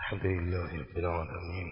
الحمد لله رب العالمين،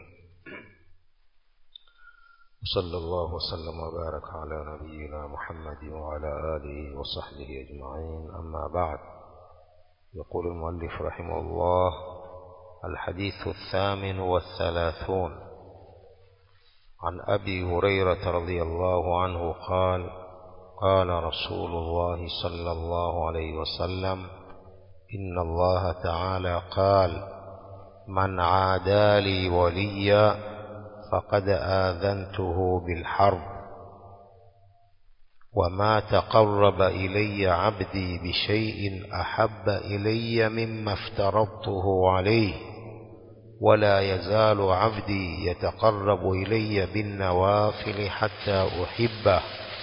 وصلى الله وسلم وبارك على نبينا محمد وعلى آله وصحبه أجمعين. أما بعد، يقول المؤلف رحمه الله: الحديث 38 عن أبي هريرة رضي الله عنه قال: قال رسول الله صلى الله عليه وسلم: إن الله تعالى قال: من عادى لي وليا فقد آذنته بالحرب، وما تقرب إلي عبدي بشيء أحب إلي مما افترضته عليه، ولا يزال عبدي يتقرب إلي بالنوافل حتى أحبه،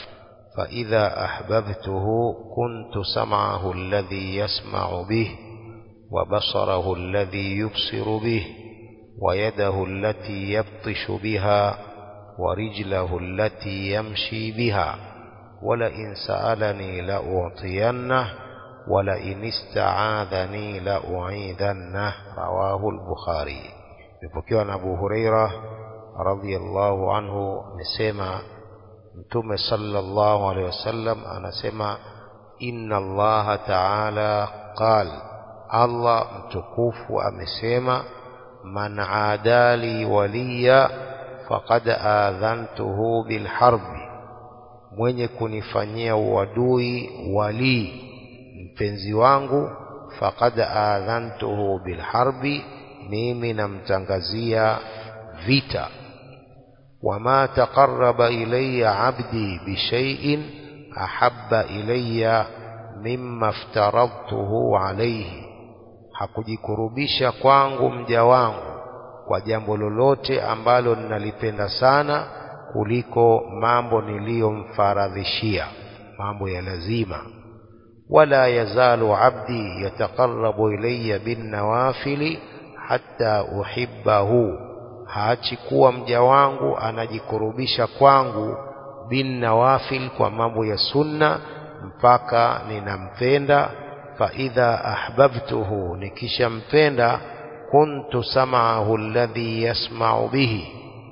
فإذا أحببته كنت سمعه الذي يسمع به، وبصره الذي يبصر به، ويده التي يبطش بها، ورجله التي يمشي بها، ولئن سألني لأعطينه، ولئن استعاذني لأعيذنه. رواه البخاري. Ipokewa na Abu Huraira radhiyallahu anhu amesema, Mtume sallallahu alaihi wasallam anasema: inna Allah ta'ala qal, Allah mtukufu amesema: man adali waliya faqad adhantuhu bilharbi, mwenye kunifanyia uadui wali mpenzi wangu, faqad adhantuhu bilharbi, mimi namtangazia vita. Wama taqarraba ilayya abdi bishay'in ahabba ilayya mimma aftaradtuhu alayhi, hakujikurubisha kwangu mja wangu kwa jambo lolote ambalo ninalipenda sana kuliko mambo niliyomfaradhishia, mambo ya lazima. Wala yazalu abdi yataqarrabu ilayya bin nawafili hatta uhibbahu, haachi kuwa mja wangu anajikurubisha kwangu bin nawafil, kwa mambo ya sunna, mpaka ninampenda. Faidha ahbabtuhu, nikishampenda, kuntu sam'ahu alladhi yasma'u bihi,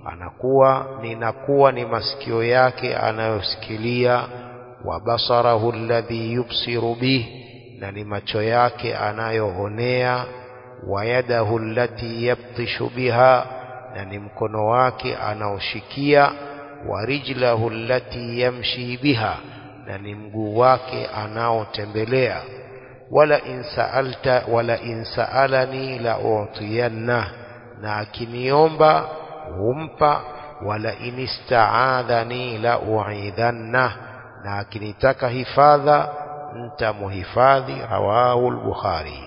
ninakuwa ni masikio yake anayosikilia, wa basarahu alladhi yubsiru bihi, na ni macho yake anayoonea, wa yadahu allati yabtishu biha, na ni mkono wake anaoshikia, wa rijlahu allati yamshi biha, na ni mguu wake anaotembelea. wala in sa'alani la u'tiyanna, na akiniomba humpa. Wala in ista'adhani la u'idhanna, na akinitaka hifadha nitamuhifadhi. Rawahu al-Bukhari.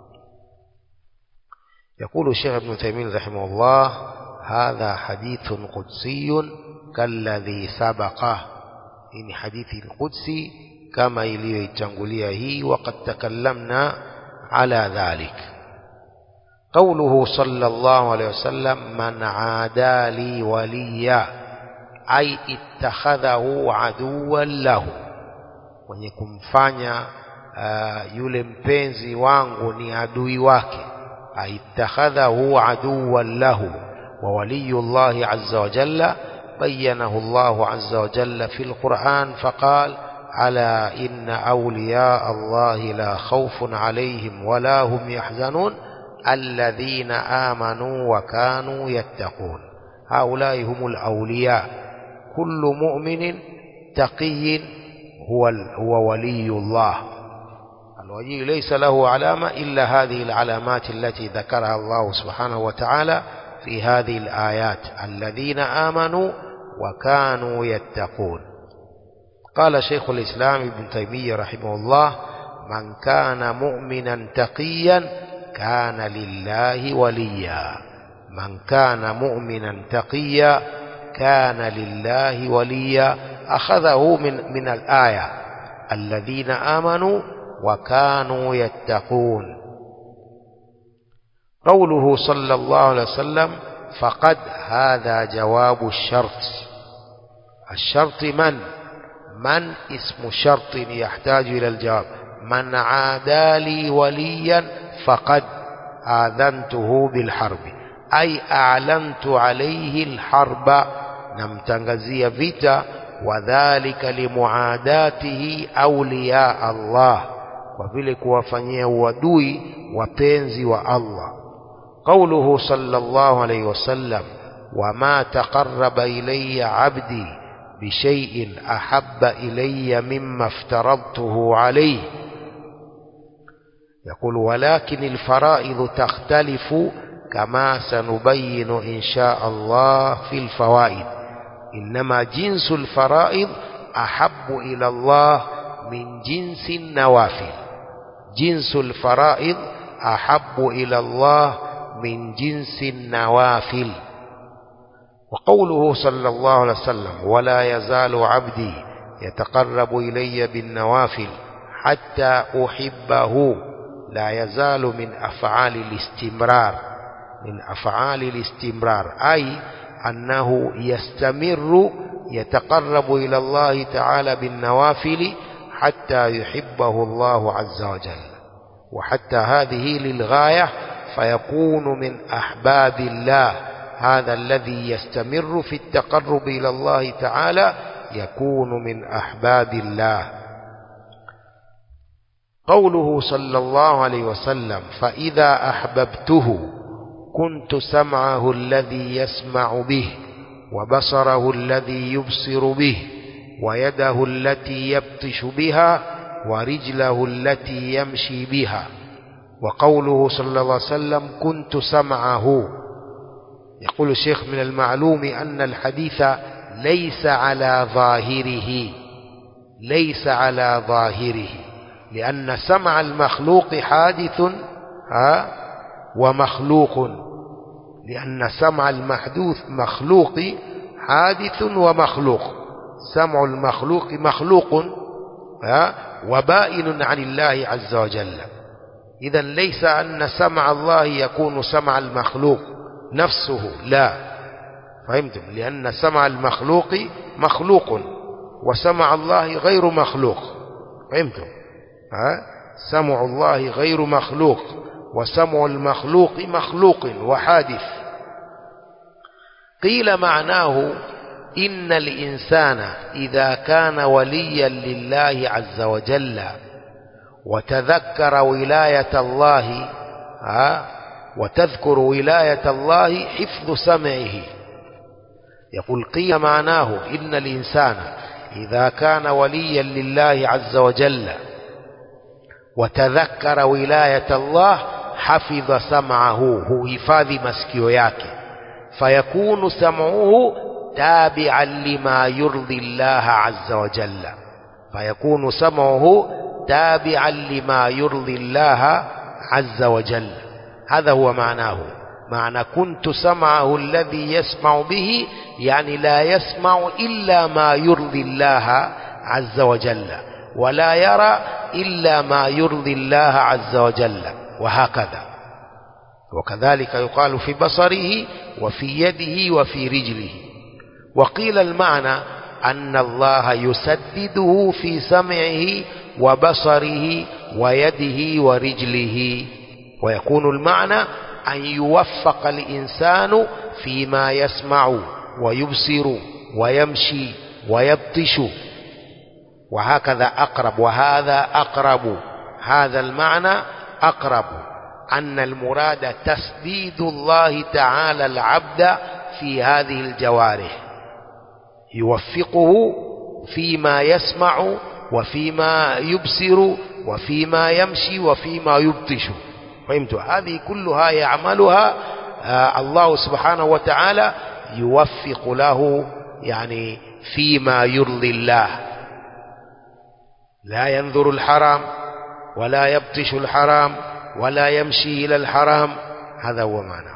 يقول الشيخ ابن تيمية رحمه الله: هذا حديث قدسي كالذي سبقه، إن حديث القدسي كما يليتنقليه، وقد تكلمنا على ذلك. قوله صلى الله عليه وسلم: من عادى لي وليا، أي اتخذه عدوا له، mwenye kumfanya yule mpenzi wangu ni adui wake. أي اتخذه عدوا له. وولي الله عز وجل بينه الله عز وجل في القرآن فقال: ألا إن أولياء الله لا خوف عليهم ولا هم يحزنون الذين آمنوا وكانوا يتقون. هؤلاء هم الأولياء. كل مؤمن تقي هو ولي الله. الولي ليس له علامة إلا هذه العلامات التي ذكرها الله سبحانه وتعالى في هذه الآيات: الذين آمنوا وكانوا يتقون. قال شيخ الإسلام ابن تيمية رحمه الله: من كان مؤمنا تقيا كان لله وليا. من كان مؤمنا تقيا كان لله وليا. أخذه من الآية: الذين آمنوا وكانوا يتقون. قوله صلى الله عليه وسلم: فقد، هذا جواب الشرط. الشرط من اسم شرط يحتاج إلى الجواب. من عادى لي وليا فقد، آذنته بالحرب أي أعلنت عليه الحرب نمتنغزي فيتا وذلك لمعاداته أولياء الله وفلك وفنيه ودوي وبينزي والله. قوله صلى الله عليه وسلم وما تقرب إلي عبدي بشيء أحب إلي مما افترضته عليه. يقول ولكن الفرائض تختلف كما سنبين إن شاء الله في الفوائد. إنما جنس الفرائض أحب إلى الله من جنس النوافل. جنس الفرائض أحب إلى الله من جنس النوافل. وقوله صلى الله عليه وسلم ولا يزال عبدي يتقرب إلي بالنوافل حتى أحبه لا يزال من أفعال الاستمرار، من أفعال الاستمرار أي أنه يستمر يتقرب إلى الله تعالى بالنوافل حتى يحبه الله عز وجل. وحتى هذه للغاية فيكون من أحباب الله. هذا الذي يستمر في التقرب إلى الله تعالى يكون من أحباب الله. قوله صلى الله عليه وسلم فإذا أحببته كنت سمعه الذي يسمع به وبصره الذي يبصر به ويده التي يبطش بها ورجله التي يمشي بها. وقوله صلى الله عليه وسلم كنت سمعه، يقول الشيخ من المعلوم أن الحديث ليس على ظاهره، ليس على ظاهره، لأن سمع المخلوق حادث ومخلوق، لأن سمع المحدوث مخلوق حادث ومخلوق. سمع المخلوق مخلوق وبائن عن الله عز وجل. إذن ليس أن سمع الله يكون سمع المخلوق نفسه، لا، فهمتم؟ لأن سمع المخلوق مخلوق وسمع الله غير مخلوق، فهمتم؟ سمع الله غير مخلوق وسمع المخلوق مخلوق وحادث. قيل معناه إن الإنسان إذا كان وليا لله عز وجل وتذكر ولاية الله وتذكر ولاية الله حفظ سمعه. يقول قيل معناه إن الإنسان إذا كان وليا لله عز وجل وتذكر ولاية الله حفظ سمعه، هو حفاظ مسكيو yake، فيكون سمعه تابعا لما يرضي الله عز وجل، فيكون سمعه تابعا لما يرضي الله عز وجل. هذا هو معناه. معنى كنت سمعه الذي يسمع به يعني لا يسمع إلا ما يرضي الله عز وجل ولا يرى إلا ما يرضي الله عز وجل، وهكذا. وكذلك يقال في بصره وفي يده وفي رجله. وقيل المعنى أن الله يسدده في سمعه وبصره ويده ورجله. ويكون المعنى أن يوفق الإنسان فيما يسمع ويبصر ويمشي ويبطش، وهكذا أقرب، وهذا أقرب، هذا المعنى أقرب، أن المراد تسديد الله تعالى العبد في هذه الجوارح، يوفقه فيما يسمع وفيما يبصر وفيما يمشي وفيما يبطش. فهمت؟ هذه كلها يعملها الله سبحانه وتعالى، يوفق له يعني فيما يرضي الله، لا ينظر الحرام ولا يبطش الحرام ولا يمشي إلى الحرام. هذا هو معناه.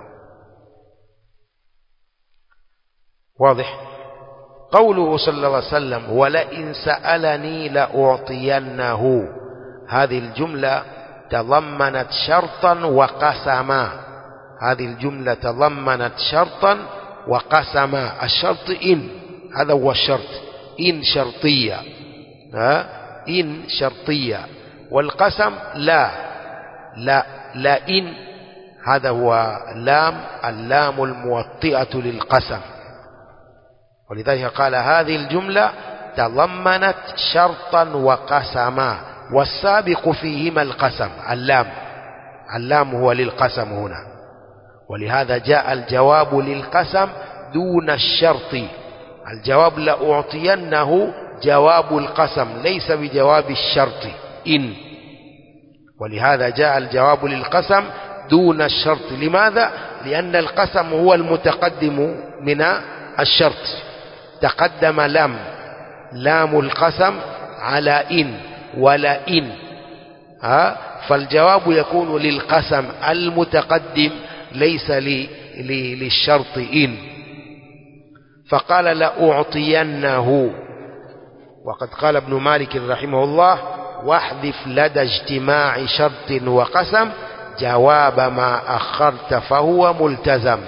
واضح؟ قوله صلى الله عليه وسلم ولئن سألني لأعطينه، هذه الجملة تضمنت شرطا وقسما. هذه الجملة تضمنت شرطا وقسما. الشرط إن، هذا هو الشرط، إن شرطية، إن شرطية، والقسم لا إن، هذا هو اللام الموطئة للقسم. ولذلك قال هذه الجملة تضمنت شرطا وقسما، والسابق فيهما القسم. اللام هو للقسم هنا، ولهذا جاء الجواب للقسم دون الشرط. الجواب لأعطينه جواب القسم ليس بجواب الشرط إن، ولهذا جاء الجواب للقسم دون الشرط. لماذا؟ لأن القسم هو المتقدم من الشرط، تقدم لام القسم على إن ولا إن، فالجواب يكون للقسم المتقدم ليس للشرط إن. فقال لأعطينه. وقد قال ابن مالك رحمه الله واحذف لدى اجتماع شرط وقسم جواب ما أخرت فهو ملتزم.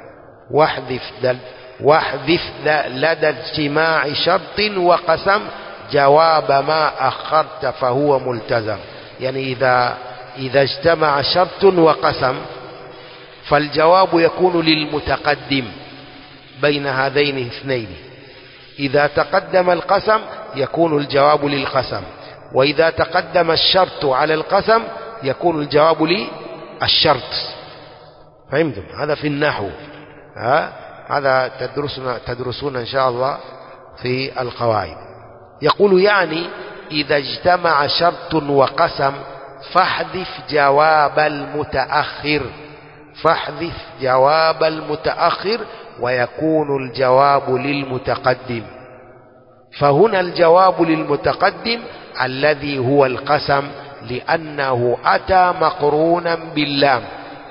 واحذف لدى اجتماع شرط وقسم جواب ما أخرت فهو ملتزم. يعني إذا اجتمع شرط وقسم فالجواب يكون للمتقدم بين هذين الاثنين. إذا تقدم القسم يكون الجواب للقسم، وإذا تقدم الشرط على القسم يكون الجواب للشرط. فهمتم؟ هذا في النحو، هذا تدرسون إن شاء الله في القواعد. يقول يعني إذا اجتمع شرط وقسم فاحذف جواب المتأخر ويكون الجواب للمتقدم. فهنا الجواب للمتقدم الذي هو القسم، لأنه أتى مقرونا باللام.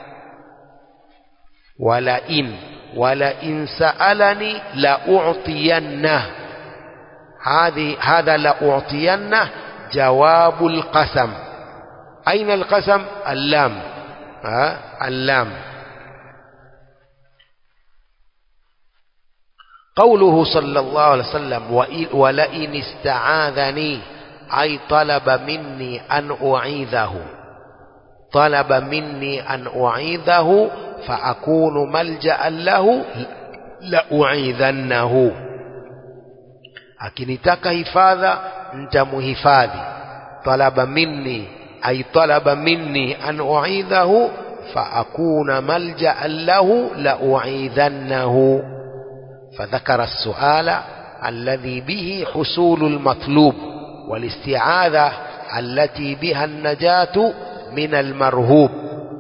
ولئن سألني لأعطينه، هذا لأعطينه جواب القسم. أين القسم؟ اللام. قوله صلى الله عليه وسلم ولئن استعاذني أي طلب مني أن أعيذه فأكون ملجأ له لأعيذنه. akinitaka hifadha nitamuhifadhi. طلب مني أن أعيذه فأكون ملجأ له لأعيذنه. فذكر السؤال الذي به حصول المطلوب، والاستعاذة التي بها النجاة من المرهوب.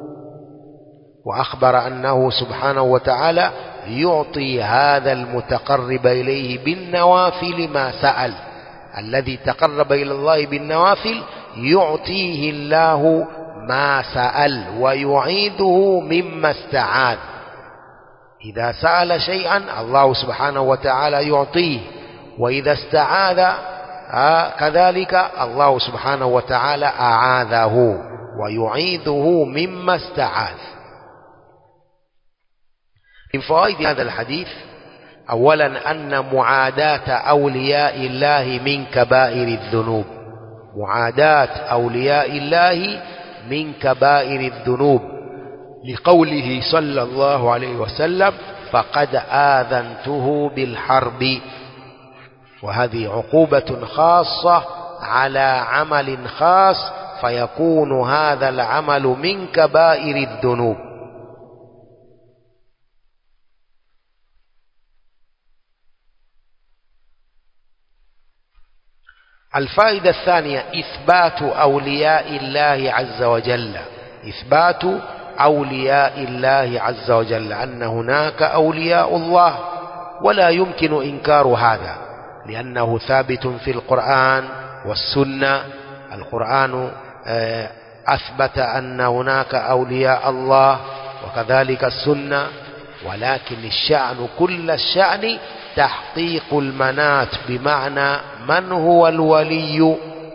وأخبر أنه سبحانه وتعالى يعطي هذا المتقرب إليه بالنوافل ما سأل. الذي تقرب إلى الله بالنوافل يعطيه الله ما سأل ويعيده مما استعاذ. إذا سأل شيئا الله سبحانه وتعالى يعطيه، وإذا استعاذ كذلك الله سبحانه وتعالى أعاذه ويعيده مما استعاذ. من فوائد هذا الحديث أولا أن معاداة أولياء الله من كبائر الذنوب. معاداة أولياء الله من كبائر الذنوب، لقوله صلى الله عليه وسلم فقد آذنته بالحرب. وهذه عقوبة خاصة على عمل خاص، فيكون هذا العمل من كبائر الذنوب. الفائدة الثانية إثبات أولياء الله عز وجل. إثبات أولياء الله عز وجل، أن هناك أولياء الله ولا يمكن إنكار هذا، لأنه ثابت في القرآن والسنة. القرآن أثبت أن هناك أولياء الله، وكذلك السنة. ولكن الشأن كل الشأن تحقيق المنات، بمعنى من هو الولي.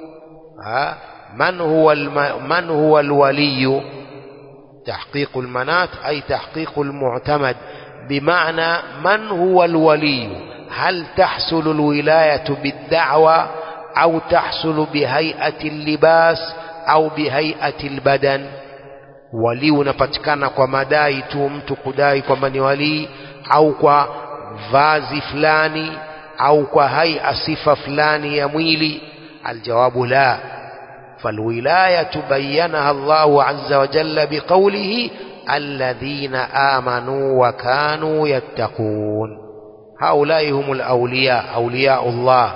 من هو الولي؟ تحقيق المنات أي تحقيق المعتمد، بمعنى من هو الولي. هل تحصل الولاية بالدعوة، أو تحصل بهيئة اللباس، أو بهيئة البدن؟ wali unapatikana kwa madai tu, mtu kudai kwamba ni wali, au kwa vazi fulani, au kwa hai'a sifa fulani ya mwili? Aljawabu la. falwilayatu bayyanaha Allahu azza wa jalla biqawlihi alladhina amanu wa kanu yattaqun. haulai humul awliya, awliya'u Allah.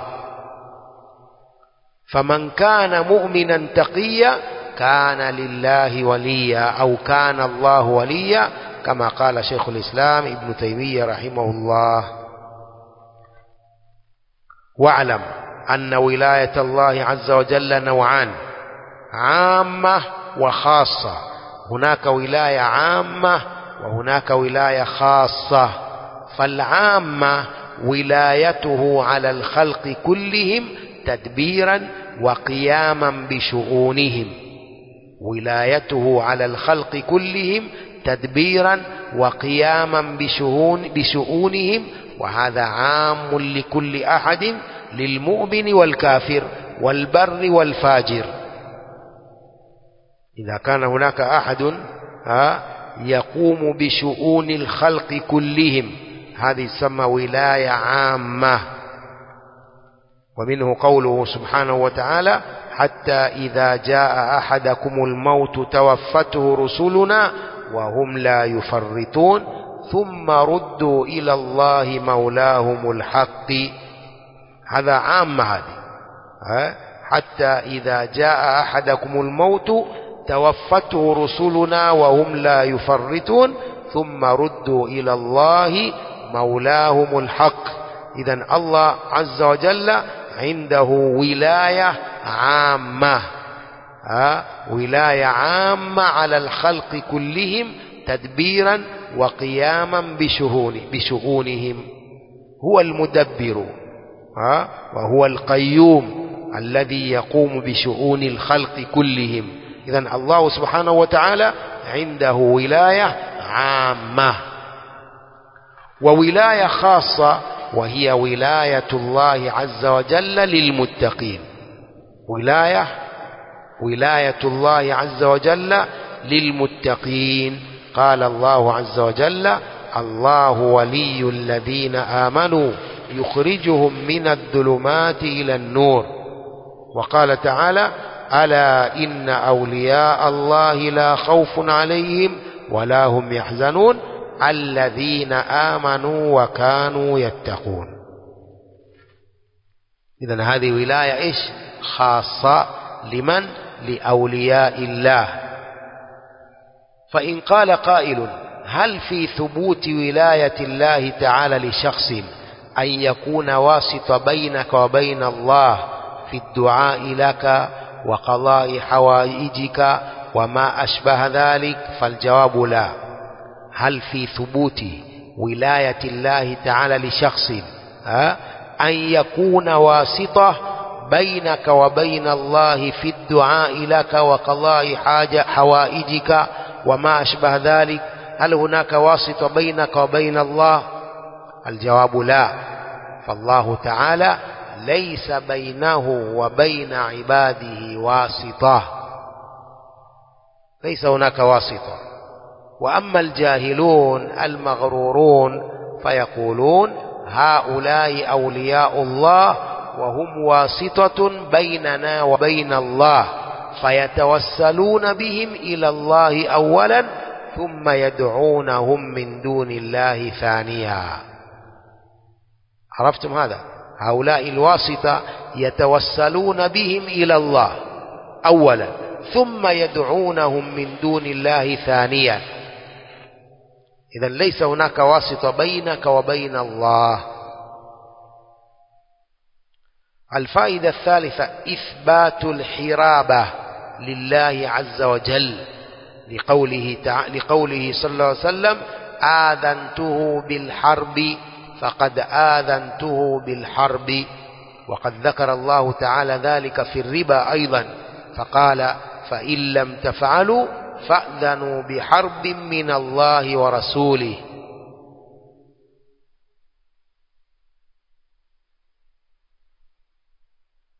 faman kana mu'minan taqiya kana lillahi waliya au kana Allahu waliya, kama qala Shaykhul Islam Ibn Taymiyyah rahimahullah. wa'lam anna wilayata Allah azza wa jalla naw'an, 'amma wa khassa. hunaka wilaya 'amma wa hunaka wilaya khassa. فالعامة ولايته على الخلق كلهم تدبيرا وقياما بشؤونهم، ولايته على الخلق كلهم تدبيرا وقياما بشؤونهم، وهذا عام لكل أحد، للمؤمن والكافر والبر والفاجر. إذا كان هناك أحد يقوم بشؤون الخلق كلهم، هذه تسمى ولاية عامة. ومنه قوله سبحانه وتعالى حتى إذا جاء أحدكم الموت توفته رسلنا وهم لا يفرطون ثم ردوا إلى الله مولاهم الحق. هذا عام. هذه حتى إذا جاء أحدكم الموت توفته رسلنا وهم لا يفرطون ثم ردوا إلى الله مولاهم الحق. إذن الله عز وجل عنده ولاية عامة، ولاية عامة على الخلق كلهم تدبيرا وقياما بشؤونهم. هو المدبر وهو القيوم الذي يقوم بشؤون الخلق كلهم. إذن الله سبحانه وتعالى عنده ولاية عامة. وولاية خاصة وهي ولاية الله عز وجل للمتقين. ولاية الله عز وجل للمتقين. قال الله عز وجل الله ولي الذين آمنوا يخرجهم من الظلمات إلى النور. وقال تعالى ألا إن أولياء الله لا خوف عليهم ولا هم يحزنون الذين آمنوا وكانوا يتقون. إذن هذه ولاية إيش؟ خاصة. لمن؟ لأولياء الله. فإن قال قائل هل في ثبوت ولاية الله تعالى لشخص أن يكون واسط بينك وبين الله في الدعاء لك وقضاء حوائجك وما أشبه ذلك؟ فالجواب لا. هل في ثبوت ولاية الله تعالى لشخص أن يكون واسطة بينك وبين الله في الدعاء لك وقضاء حوائجك وما أشبه ذلك؟ هل هناك واسطة بينك وبين الله؟ الجواب لا. فالله تعالى ليس بينه وبين عباده واسطة، ليس هناك واسطة. وأما الجاهلون المغرورون فيقولون هؤلاء أولياء الله وهم واسطة بيننا وبين الله، فيتوسلون بهم إلى الله أولا ثم يدعونهم من دون الله ثانيا. عرفتم هذا؟ هؤلاء الواسطة يتوسلون بهم إلى الله أولا ثم يدعونهم من دون الله ثانيا. إذن ليس هناك واسطة بينك وبين الله. الفائدة الثالثة إثبات الحرابة لله عز وجل لقوله صلى الله عليه وسلم آذنته بالحرب فقد آذنته بالحرب. وقد ذكر الله تعالى ذلك في الربا أيضا فقال فإن لم تفعلوا فأذنوا بحرب من الله ورسوله.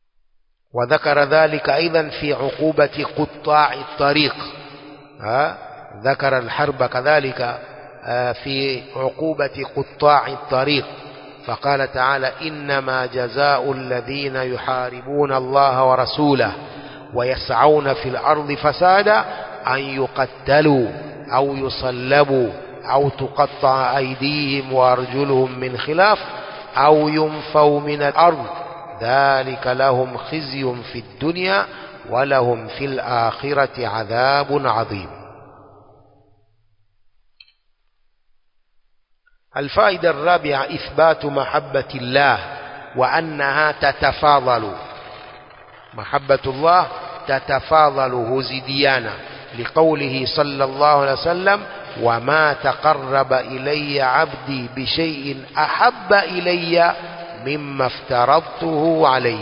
وذكر ذلك أيضا في عقوبة قطاع الطريق ذكر الحرب كذلك في عقوبة قطاع الطريق، فقال تعالى: إنما جزاء الذين يحاربون الله ورسوله ويسعون في الأرض فسادا أن يقتلوا أو يصلبوا أو تقطع أيديهم وأرجلهم من خلاف أو ينفوا من الأرض ذلك لهم خزي في الدنيا ولهم في الآخرة عذاب عظيم. الفائدة الرابعة: إثبات محبة الله وأنها تتفاضل. محبة الله تتفاضل هزديانا، لقوله صلى الله عليه وسلم: وما تقرب إلي عبدي بشيء أحب إلي مما افترضته عليه.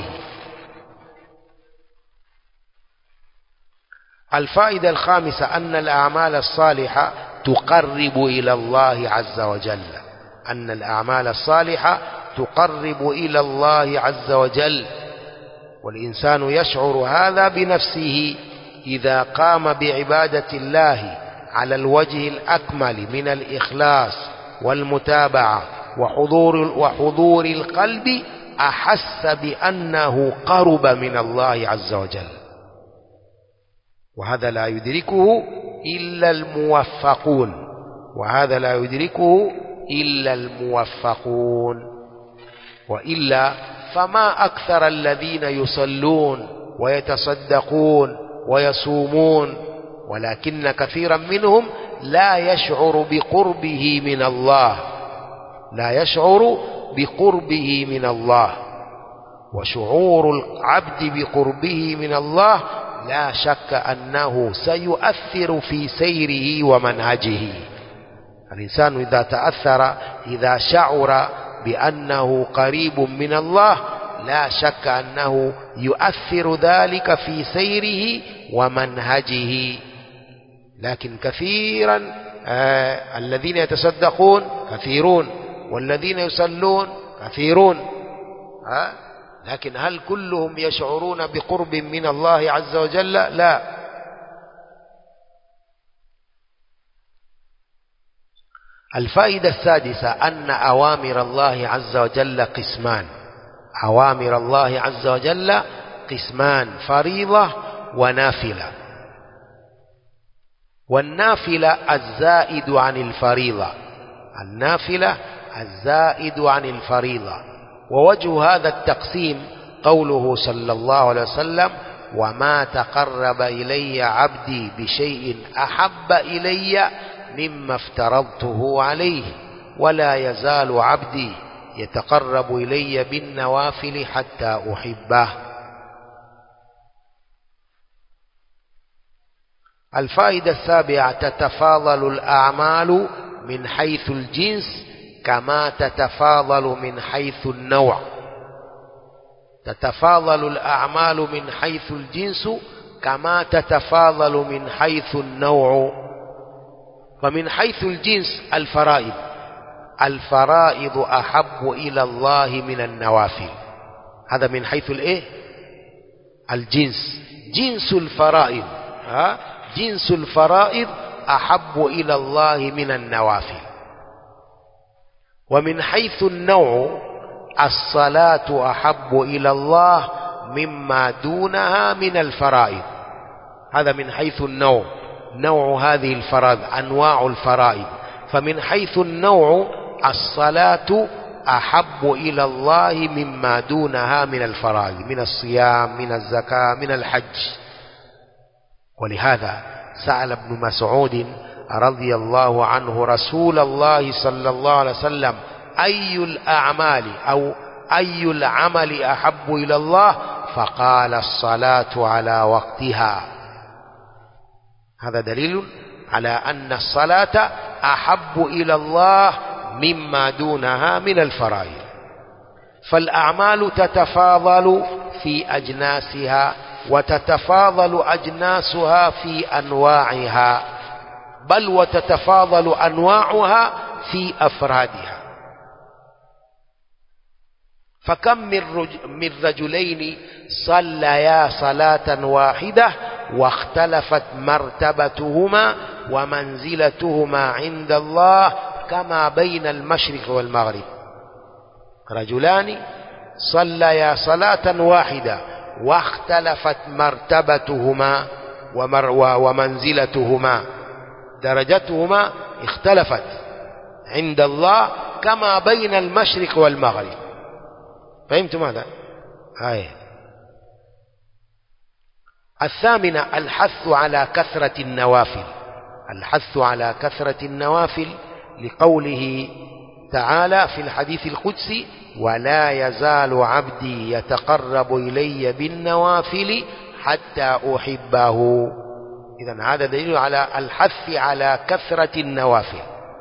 الفائدة الخامسة: أن الأعمال الصالحة تقرب إلى الله عز وجل. أن الأعمال الصالحة تقرب إلى الله عز وجل، والإنسان يشعر هذا بنفسه إذا قام بعبادة الله على الوجه الأكمل من الإخلاص والمتابعة وحضور القلب، أحس بأنه قرب من الله عز وجل، وهذا لا يدركه إلا الموفقون. وهذا لا يدركه إلا الموفقون، وإلا فما أكثر الذين يصلون ويتصدقون ويصومون، ولكن كثيرا منهم لا يشعر بقربه من الله، لا يشعر بقربه من الله. وشعور العبد بقربه من الله لا شك أنه سيؤثر في سيره ومنهجه. الإنسان إذا تأثر، إذا شعر بأنه قريب من الله، لا شك أنه يؤثر ذلك في سيره ومنهجه. لكن كثيرا الذين يتصدقون كثيرون، والذين يصلون كثيرون، لكن هل كلهم يشعرون بقرب من الله عز وجل؟ لا. الفائدة السادسة: أن أوامر الله عز وجل قسمان. أوامر الله عز وجل قسمان: فريضة ونافلة. والنافلة الزائد عن الفريضة، النافلة الزائد عن الفريضة. ووجه هذا التقسيم قوله صلى الله عليه وسلم: وما تقرب إلي عبدي بشيء أحب إلي مما افترضته عليه ولا يزال عبدي يتقرب إلي بالنوافل حتى أحبه. الفائدة السابعة: تتفاضل الأعمال من حيث الجنس كما تتفاضل من حيث النوع. تتفاضل الأعمال من حيث الجنس كما تتفاضل من حيث النوع. فمن حيث الجنس الفرائض، الفرائض أحب إلى الله من النوافل. هذا من حيث الإيه؟ الجنس، جنس الفرائض، جنس الفرائض أحب إلى الله من النوافل. ومن حيث النوع، الصلاة أحب إلى الله مما دونها من الفرائض. هذا من حيث النوع، نوع هذه الفرائض، أنواع الفرائض. فمن حيث النوع الصلاة أحب إلى الله مما دونها من الفرائض، من الصيام، من الزكاة، من الحج. ولهذا سأل ابن مسعود رضي الله عنه رسول الله صلى الله عليه وسلم: أي الأعمال أو أي العمل أحب إلى الله؟ فقال: الصلاة على وقتها. هذا دليل على أن الصلاة أحب إلى الله مما دونها من الفرائض. فالأعمال تتفاضل في أجناسها، وتتفاضل أجناسها في أنواعها، بل وتتفاضل أنواعها في أفرادها. فكم من رجلين صليا صلاة واحدة واختلفت مرتبتهما ومنزلتهما عند الله كما بين المشرق والمغرب. رجلان صليا صلاة واحدة واختلفت مرتبتهما ومنزلتهما، درجتهما اختلفت عند الله كما بين المشرق والمغرب. فهمتم هذا؟ الثامنة الحث على كثرة النوافل. الحث على كثرة النوافل لقوله تعالى في الحديث القدسي: ولا يزال عبدي يتقرب إلي بالنوافل حتى أحبه. إذن هذا دليل على الحث على كثرة النوافل.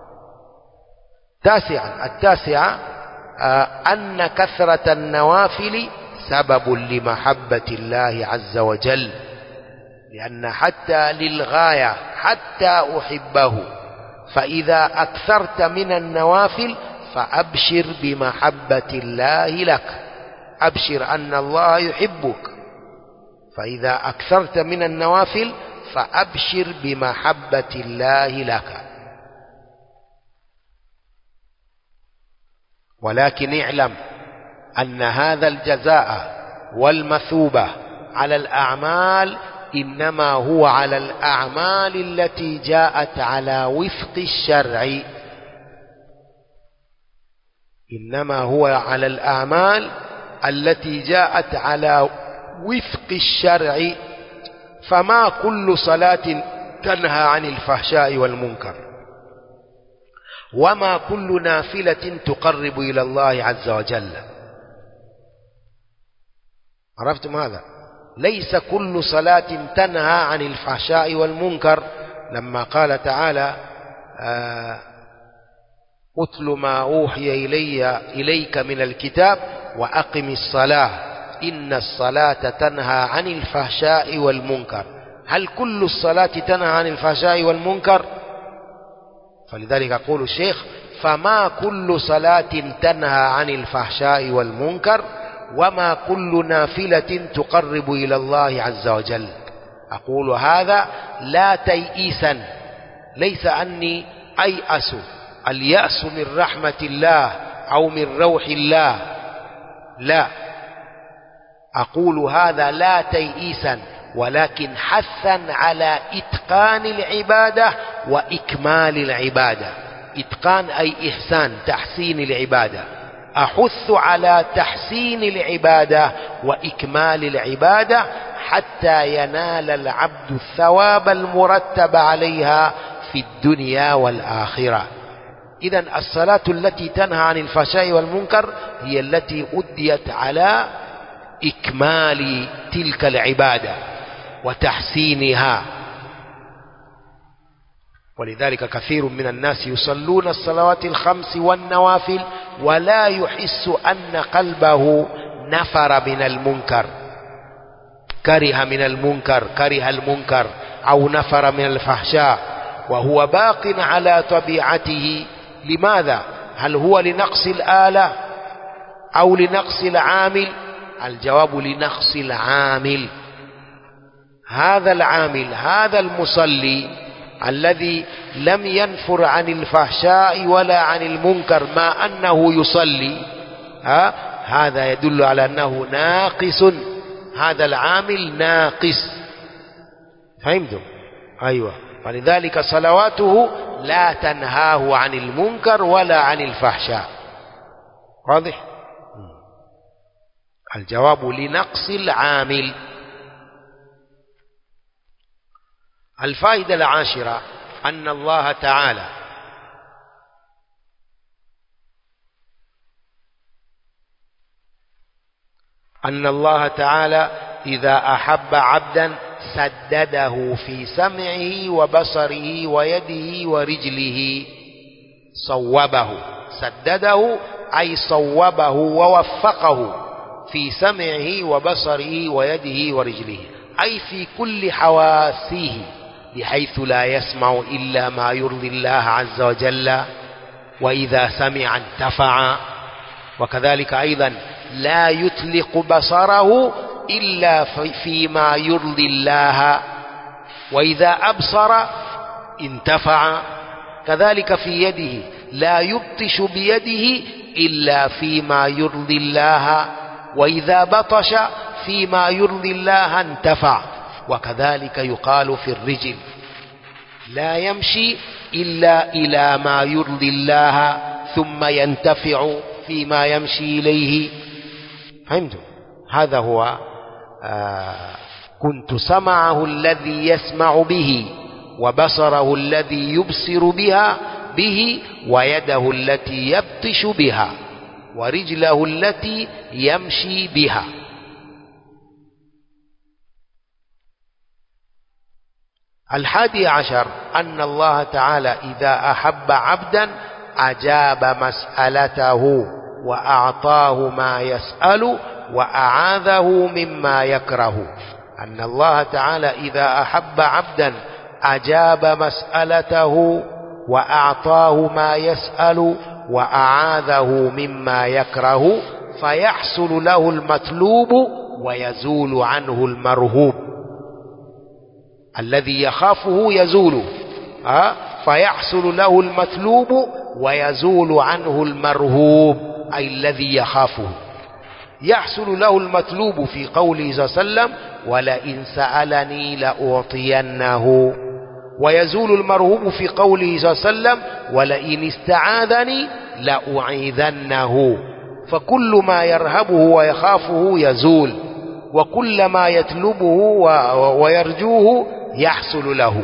التاسعة أن كثرة النوافل سبب لمحبة الله عز وجل، لأن حتى للغاية حتى أحبه، فإذا أكثرت من النوافل فأبشر بمحبة الله لك، أبشر أن الله يحبك. فإذا أكثرت من النوافل فأبشر بمحبة الله لك. ولكن اعلم أن هذا الجزاء والمثوبة على الأعمال إنما هو على الأعمال التي جاءت على وفق الشرع، إنما هو على الأعمال التي جاءت على وفق الشرع. فما كل صلاة تنهى عن الفحشاء والمنكر، وما كل نافلة تقرب إلى الله عز وجل. عرفتم هذا؟ ليس كل صلاة تنهى عن الفحشاء والمنكر، لما قال تعالى: أتل ما أوحي إليك من الكتاب وأقم الصلاة إن الصلاة تنهى عن الفحشاء والمنكر. هل كل الصلاة تنهى عن الفحشاء والمنكر؟ فلذلك يقول الشيخ: فما كل صلاة تنهى عن الفحشاء والمنكر، وما كل نافلة تقرب إلى الله عز وجل. أقول هذا لا تيئيسا، ليس أني أيأس، اليأس من رحمة الله أو من روح الله، لا، أقول هذا لا تيئيسا، ولكن حثا على إتقان العبادة وإكمال العبادة. إتقان أي إحسان، تحسين العبادة. أحث على تحسين العبادة وإكمال العبادة حتى ينال العبد الثواب المرتب عليها في الدنيا والآخرة. إذن الصلاة التي تنهى عن الفحشاء والمنكر هي التي أديت على إكمال تلك العبادة وتحسينها. ولذلك كثير من الناس يصلون الصلوات الخمس والنوافل ولا يحس أن قلبه نفر من المنكر، كره من المنكر، كره المنكر أو نفر من الفحشاء، وهو باق على طبيعته. لماذا؟ هل هو لنقص الآلة أو لنقص العامل؟ الجواب: لنقص العامل. هذا العامل، هذا المصلي الذي لم ينفر عن الفحشاء ولا عن المنكر ما أنه يصلي، هذا يدل على أنه ناقص، هذا العامل ناقص. فهمتم؟ أيوة. ولذلك صلواته لا تنهاه عن المنكر ولا عن الفحشاء. واضح؟ الجواب: لنقص العامل. الفائدة العاشرة أن الله تعالى إذا أحب عبدا سدده في سمعه وبصره ويده ورجله. صوبه، سدده أي صوبه ووفقه في سمعه وبصره ويده ورجله، أي في كل حواسه، بحيث لا يسمع إلا ما يرضي الله عز وجل، وإذا سمع انتفع. وكذلك أيضا لا يطلق بصره إلا فيما يرضي الله وإذا أبصر انتفع. كذلك في يده لا يبطش بيده إلا فيما يرضي الله، وإذا بطش فيما يرضي الله انتفع. وكذلك يقال في الرجل لا يمشي إلا إلى ما يرضي الله ثم ينتفع فيما يمشي إليه. فهمتم؟ هذا هو كنت سمعه الذي يسمع به، وبصره الذي يبصر به، ويده التي يبطش بها، ورجله التي يمشي بها. 11 أن الله تعالى إذا أحب عبدا أجاب مسألته وأعطاه ما يسأل وأعاذه مما يكره. أن الله تعالى إذا أحب عبدا أجاب مسألته وأعطاه ما يسأل وأعاذه مما يكره، فيحصل له المطلوب ويزول عنه المرهوب. الذي يخافه يزول، فيحصل له المطلوب ويزول عنه المرهوب، أي الذي يخافه. يحصل له المطلوب في قوله صلى الله عليه وسلم ولئن سألني لأعطينه، ويزول المرهوب في قوله صلى الله عليه وسلم ولئن استعاذني لأعيذنه. فكل ما يرهبه ويخافه يزول، وكل ما يطلبه ويرجوه يحصل له.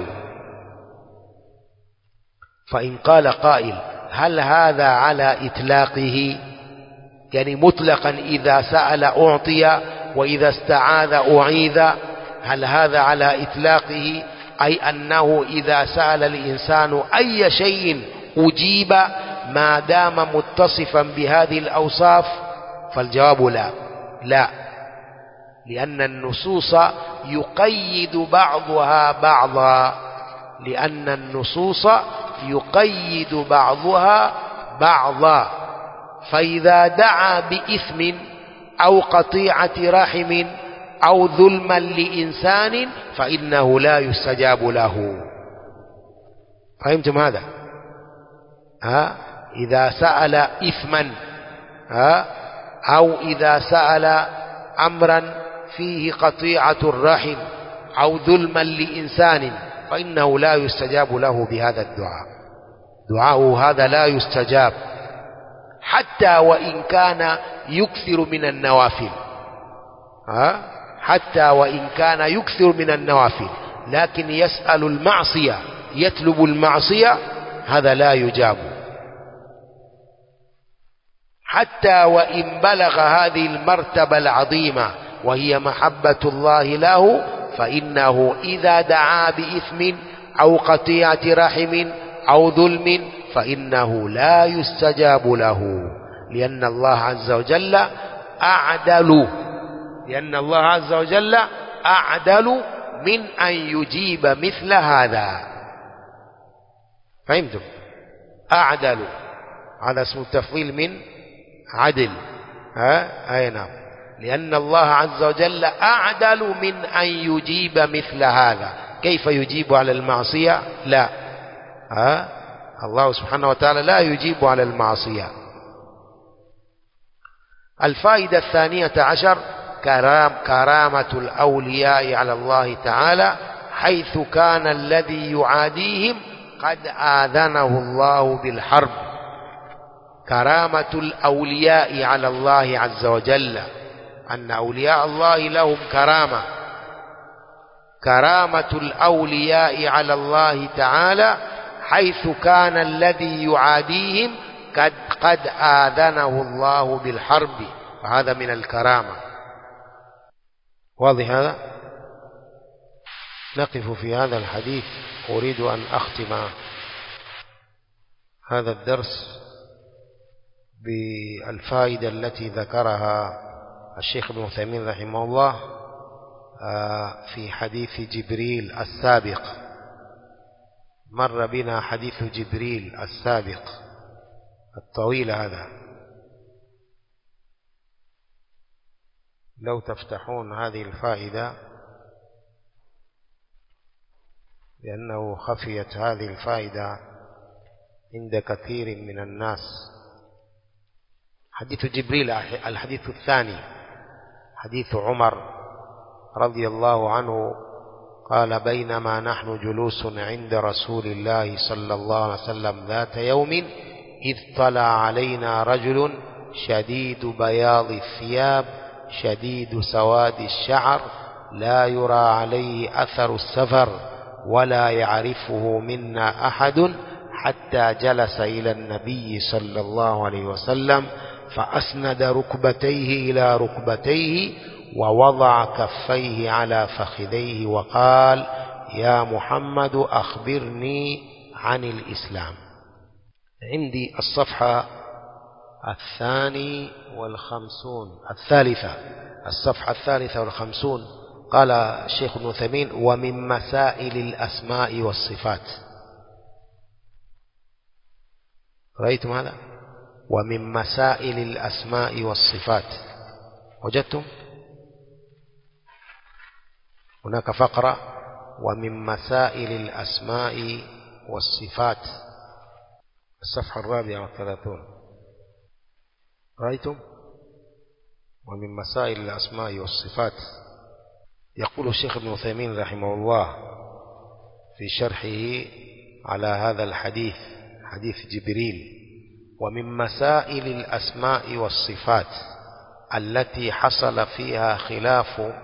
فإن قال قائل هل هذا على إطلاقه، يعني مطلقا إذا سأل أعطي وإذا استعاذ أعيذ، هل هذا على إطلاقه أي أنه إذا سأل الإنسان أي شيء أجيب ما دام متصفا بهذه الأوصاف؟ فالجواب لا، لأن النصوص يقيد بعضها بعضا، لأن النصوص يقيد بعضها بعضا. فإذا دعا بإثم أو قطيعة رحم أو ظلما لإنسان فإنه لا يستجاب له. فهمتم هذا؟ إذا سأل إثما أو إذا سأل أمرا فيه قطيعة الرحم أو ظلما لإنسان فإنه لا يستجاب له بهذا الدعاء. دعاءه هذا لا يستجاب حتى وإن كان يكثر من النوافل، حتى وإن كان يكثر من النوافل، لكن يسأل المعصية يطلب المعصية هذا لا يجاب. حتى وإن بلغ هذه المرتبة العظيمة وهي محبة الله له، فإنه إذا دعا بإثم أو قطيعة رحم أو ظلم فإنه لا يستجاب له، لأن الله عز وجل أعدل، لأن الله عز وجل أعدل من أن يجيب مثل هذا. فهمتم؟ أعدل هذا اسم التفضيل من عدل. أي نعم، لأن الله عز وجل أعدل من أن يجيب مثل هذا. كيف يجيب على المعصية؟ لا، الله سبحانه وتعالى لا يجيب على المعصية. الفائدة 12 كرامة الأولياء على الله تعالى، حيث كان الذي يعاديهم قد آذنه الله بالحرب. كرامة الأولياء على الله عز وجل، أن أولياء الله لهم كرامة. كرامة الأولياء على الله تعالى حيث كان الذي يعاديهم قد آذنه الله بالحرب، فهذا من الكرامة. واضح هذا؟ نقف في هذا الحديث. أريد أن أختم هذا الدرس بالفائدة التي ذكرها الشيخ ابن عثيمين رحمه الله في حديث جبريل السابق. مر بنا حديث جبريل السابق الطويل هذا، لو تفتحون هذه الفائدة لأنه خفيت هذه الفائدة عند كثير من الناس. حديث جبريل. الحديث الثاني حديث عمر رضي الله عنه قال: بينما نحن جلوس عند رسول الله صلى الله عليه وسلم ذات يوم إذ طلع علينا رجل شديد بياض الثياب شديد سواد الشعر لا يرى عليه أثر السفر ولا يعرفه منا أحد، حتى جلس إلى النبي صلى الله عليه وسلم فأسند ركبتيه إلى ركبتيه ووضع كفيه على فخذيه وقال: يا محمد أخبرني عن الإسلام. عندي الصفحة 53. قال الشيخ ابن عثيمين: ومن مسائل الأسماء والصفات. رأيتم هذا؟ ومن مسائل الأسماء والصفات. وجدتم هناك فقرة ومن مسائل الأسماء والصفات، الصفحة 34. رأيتم؟ ومن مسائل الأسماء والصفات. يقول الشيخ ابن عثيمين رحمه الله في شرحه على هذا الحديث، حديث جبريل: ومن مسائل الأسماء والصفات التي حصل فيها خلاف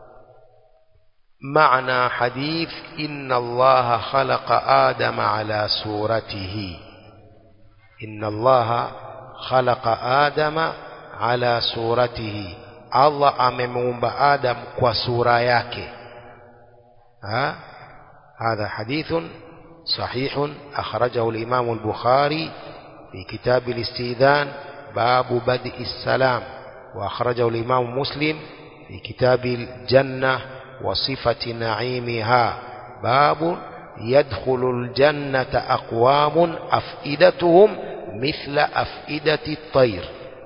معنى حديث إن الله خلق آدم على صورته. إن الله خلق آدم على صورته، الله amemuumba Adam kwa sura yake. هذا حديث صحيح أخرجه الإمام البخاري في كتاب الاستئذان باب بدء السلام، وأخرجه الإمام مسلم في كتاب الجنة وصفة نعيمها باب يدخل الجنة أقوام أفئدتهم مثل أفئدة الطير.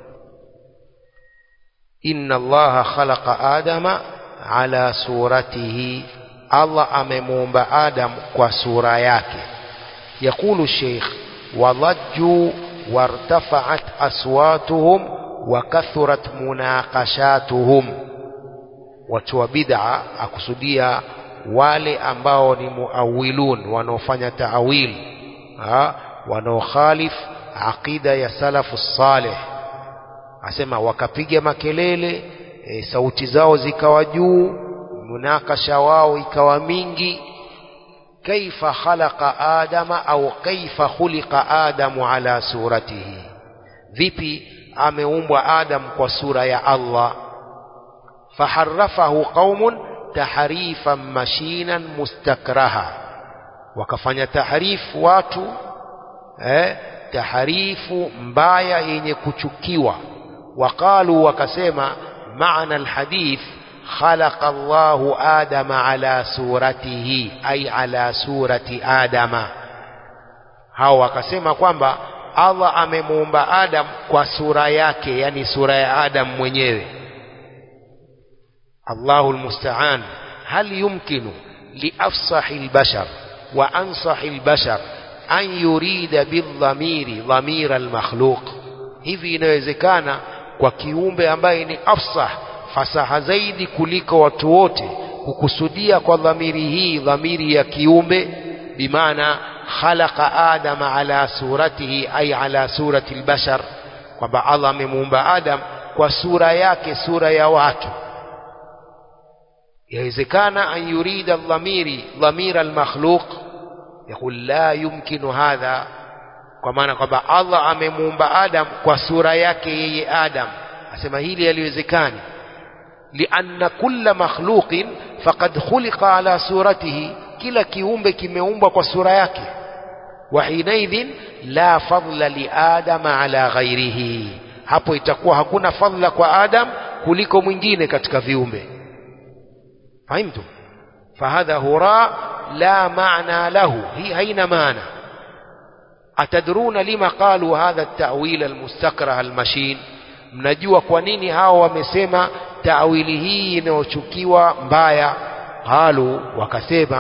إن الله خلق آدم على صورته، الله amemuumba Adam kwa sura yake. يقول الشيخ: وضجوا وارتفعت أصواتهم وكثرت مناقشاتهم. watu wa bid'a akusudia wale ambao ni muawilun, wanaofanya taawil, wanaokhalif aqida ya salafu salih. Asema wakapiga makelele, sauti zao zikawa juu, munakasha wao ikawa mingi. kaifa khalaqa adama au kaifa khuliqa adamu ala suratihi, vipi ameumbwa Adam kwa sura ya Allah. faharrafahu qaumun tahrifan mashinan mustakraha, wakafanya tahrifu watu tahrifu mbaya yenye kuchukiwa. waqalu, wakasema maana alhadith khalaqa Allahu Adama ala suratihi ay ala surati Adama. hao wakasema kwamba Allah amemuumba Adam kwa sura yake, yani sura ya Adam mwenyewe. Allahu almusta'an. hal yumkinu li afsahi albashar wa ansahi albashar an yurida bidhamiri dhamira almakhluq? hivi inawezekana kwa kiumbe ambaye ni afsah, fasaha zaidi kuliko watu wote, kukusudia kwa dhamiri hii dhamiri ya kiumbe? bimaana khalaqa adama ala suratihi ay ala surati albashar, kwamba Allah amemuumba Adam kwa sura yake, sura ya watu. yawezekana an yurida dhamiri dhamira almakhluq? يقول لا يمكن هذا، kwa maana kwamba Allah amemuumba Adam kwa sura yake yeye Adam. asema hili haliwezekani. lianna kulla makhluqin faqad khuliqa ala suratihi, kila kiumbe kimeumbwa kwa sura yake. wa hinaidhin la fadla li adama ala ghairihi, hapo itakuwa hakuna fadla kwa Adam kuliko mwingine katika viumbe. fahimtu? fahadha hura la maana lahu, hii haina maana. atadruna lima qalu hadha at-ta'wil al-mustakrah al-mashin? mnajua kwa nini hao wamesema ta'wili hii inayochukiwa mbaya? qalu, wakasema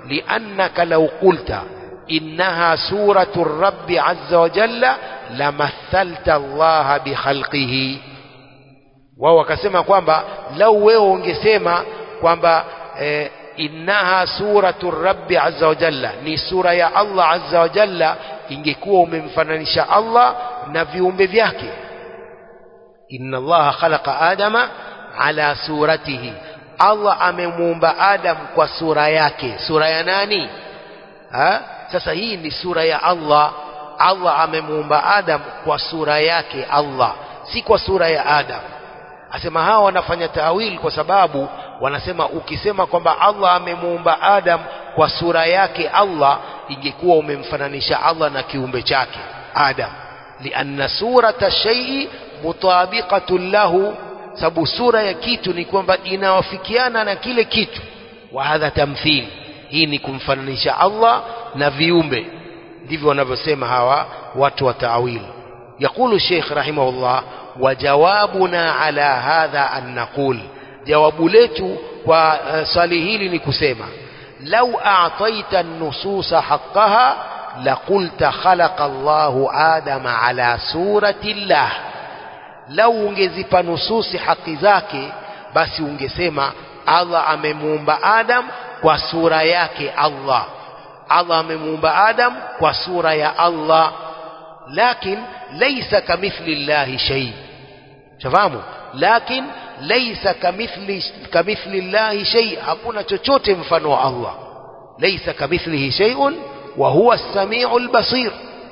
liannaka law qulta innaha suratu rabbi azza wa jalla lamathalta Allah bikhalqihi. Wao wakasema kwamba lau wewe ungesema kwamba innaha suratu rabbi azza wa jalla, ni sura ya Allah azza wa jalla, ingekuwa umemfananisha Allah na viumbe vyake. Inna Allah khalaqa adama ala suratihi, Allah amemuumba Adam kwa sura yake. Sura ya nani? Sasa hii ni sura ya Allah. Allah amemuumba Adam kwa sura yake Allah, si kwa sura ya Adam. Asema hawa wanafanya tawili kwa sababu wanasema ukisema kwamba Allah amemuumba Adam kwa sura yake Allah, ingekuwa umemfananisha Allah na kiumbe chake Adam, lianna surata shay'i mutabiqatun lahu, sababu sura ya kitu ni kwamba inawafikiana na kile kitu. Wa hadha tamthil, hii ni kumfananisha Allah na viumbe. Ndivyo wanavyosema hawa watu wa ta'wil. Yakulu Sheikh rahimahullah, wa jawabuna ala hadha an naqul, jawabu letu kwa swali hili ni kusema lau a'taita an-nususa haqqaha laqulta khalaqa Allahu Adama ala surati Allah. Lau ungezipa nususi haki zake, basi ungesema Allah amemuumba Adam kwa sura yake Allah. Allah amemuumba Adam kwa sura ya Allah, lakin laysa kamithli Allahi shay. Shafahamu? Lakin laysa kamithli Allahi shay, hakuna chochote mfano wa Allah. Laysa kamithlihi shay'un wa huwa as-sami'ul basir.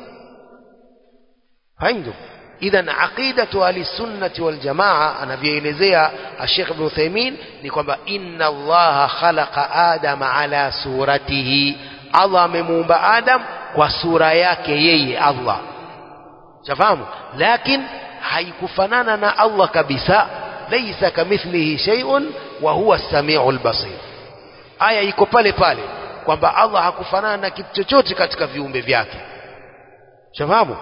Fahimu? Idhan aqidatu ahli-sunnati wal-jamaa, anavyoelezea Sheikh Ibn Uthaymeen ni kwamba inna Allaha khalaqa Adama ala suratihi, Allah amemuumba Adam kwa sura yake yeye Allah. Shafahamu? Lakin haikufanana na Allah kabisa. Laysa kamithlihi shay'un wa huwa as-sami'ul basir. Aya iko pale pale kwamba Allah hakufanana na kitu chochote katika viumbe vyake. Shafahamu?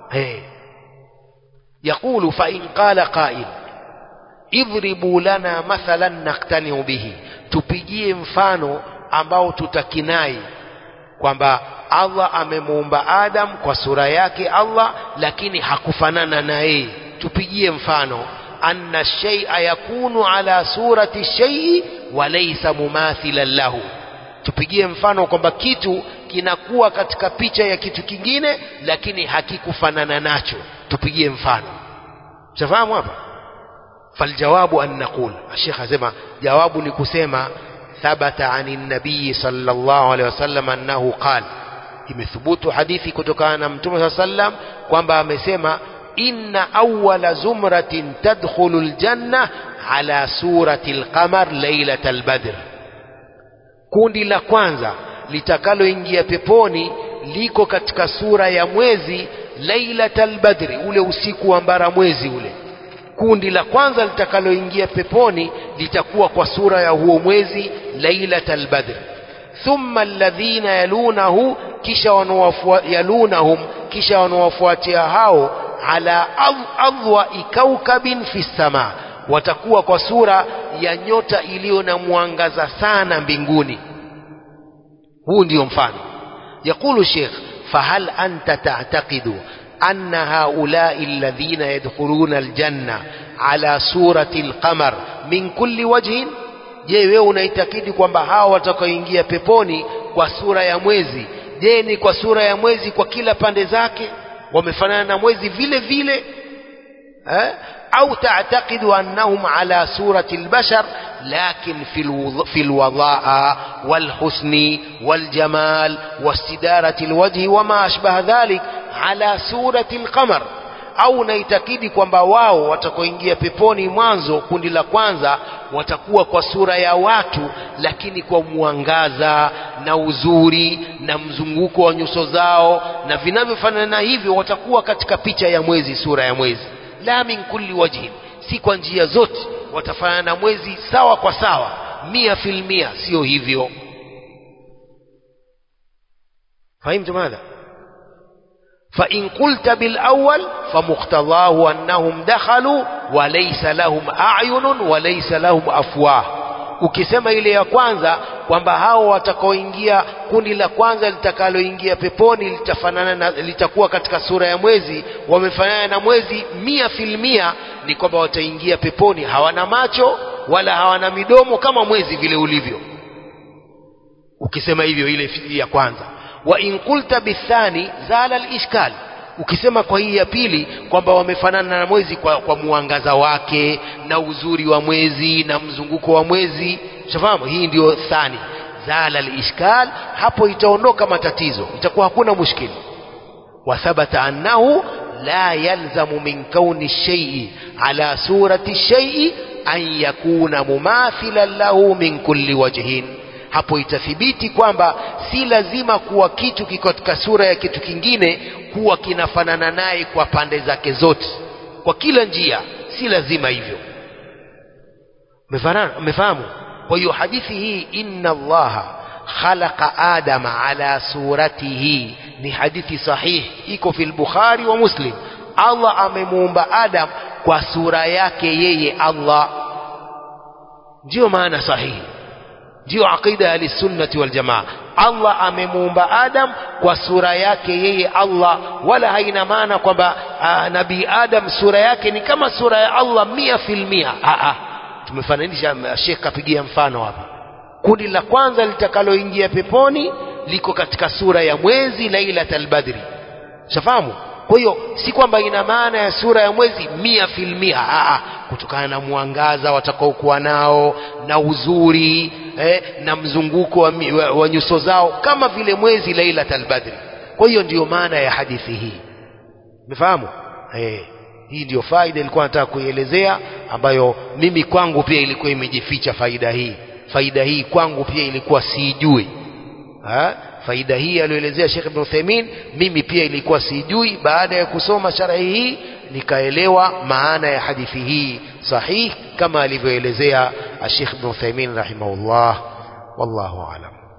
يقول فإن قال قائل اضربوا لنا مثلا نقتنع به, tupigie mfano ambao tutakinai kwamba Allah amemuumba Adam kwa sura yake Allah, lakini hakufanana na yeye. Tupigie mfano anna shay'a yakunu ala surati shay'i wa laysa mumathilan lahu. Tupigie mfano kwamba kitu kinakuwa katika picha ya kitu kingine lakini hakikufanana nacho. Tupigie mfano. Shafahamu hapa? Faljawabu an naqul, Sheikh asema jawabu ni kusema thabata anin nabii sallallahu alaihi wasallam annahu qala, imethubutu hadithi kutokana na Mtume sallam kwamba amesema inna awwala zumratin tadkhulu aljanna ala surati alqamar lailatal badr, kundi la kwanza litakaloingia peponi liko katika sura ya mwezi lailatal badri, ule usiku wa mbara mwezi ule. Kundi la kwanza litakaloingia peponi litakuwa kwa sura ya huo mwezi lailatal badr. Thumma alladhina yalunahu, kisha wanawafuatia hao ala adwa kaukabin fi sama, watakuwa kwa sura ya nyota iliyo na mwangaza sana mbinguni. Huu ndio mfano. Yakulu Sheikh, fahal anta ta'taqidu anna haula'i alladhina yadkhuluna aljanna ala surati alqamar min kulli wajhin, je wewe unaitakidi kwamba hao watakaoingia peponi kwa sura ya mwezi, je ni kwa sura ya mwezi kwa kila pande zake, wamefanana na mwezi vile vile? au ta'taqidu annahum ala surati albashar lakin fi alwadaa walhusni waljamal wastidarati alwajhi wama ashbaha dhalik ala surati alqamar, au naitakidi kwamba wao watakoingia peponi mwanzo, kundi la kwanza, watakuwa kwa sura ya watu lakini kwa mwangaza na uzuri na mzunguko wa nyuso zao na vinavyofanana hivyo, watakuwa katika picha ya mwezi, sura ya mwezi. La min kulli wajhin, si kwa njia zote watafanana na mwezi sawa kwa sawa 100%, sio hivyo. Fahimu madha? fa in qulta bil awwal famuqtadahu annahum dakhalu wa laysa lahum a'yunun wa laysa lahum afwah, ukisema ile ya kwanza kwamba hao watakaoingia kundi la kwanza litakaloingia peponi litakuwa katika sura ya mwezi, wamefanana na mwezi 100%, ni kwamba wataingia peponi hawana macho wala hawana midomo kama mwezi vile ulivyo. Ukisema hivyo ile ya kwanza. Wa in qulta bithani zala al-ishkal, ukisema kwa hii ya pili kwamba wamefanana na mwezi kwa muangaza wake na uzuri wa mwezi na mzunguko wa mwezi, shafahamu, hii ndio thani, zala al-ishkal, hapo itaondoka matatizo, itakuwa hakuna mushkili. Wa thabata annahu la yalzamu min kauni shay'i ala surati shay'i an yakuna mumathilan lahu min kulli wajhin, hapo itathibiti kwamba si lazima kuwa kitu kiko katika sura ya kitu kingine kuwa kinafanana naye kwa pande zake zote, kwa kila njia, si lazima hivyo. Umefahamu? Kwa hiyo hadithi hii inna Allaha khalaqa Adama ala suratihi ni hadithi sahihi, iko fi al-Bukhari wa Muslim. Allah amemuumba Adam kwa sura yake yeye Allah, ndio maana sahihi, ndio aqida ya sunnati wal jamaa. Allah amemuumba Adam kwa sura yake yeye Allah, wala haina maana kwamba nabii Adam sura yake ni kama sura ya Allah 100%. Tumefananisha, Sheikh kapigia mfano hapa, kundi la kwanza litakaloingia peponi liko katika sura ya mwezi Lailatul Badri, shafahamu. Kwa hiyo si kwamba ina maana ya sura ya mwezi 100%, kutokana na mwangaza watakaokuwa nao na uzuri na mzunguko wa nyuso zao kama vile mwezi Lailatul Badri. Kwa hiyo ndiyo maana ya hadithi hii, umefahamu? Hii ndiyo faida ilikuwa nataka kuielezea, ambayo mimi kwangu pia ilikuwa imejificha faida hii. Faida hii kwangu pia ilikuwa sijui. Faida hii aliyoelezea Sheikh Ibn Uthaymeen mimi pia ilikuwa sijui. Baada ya kusoma sharhi hii nikaelewa maana ya hadithi hii sahihi kama alivyoelezea Sheikh Ibn Uthaymeen rahimahullah. Wallahu a'lam.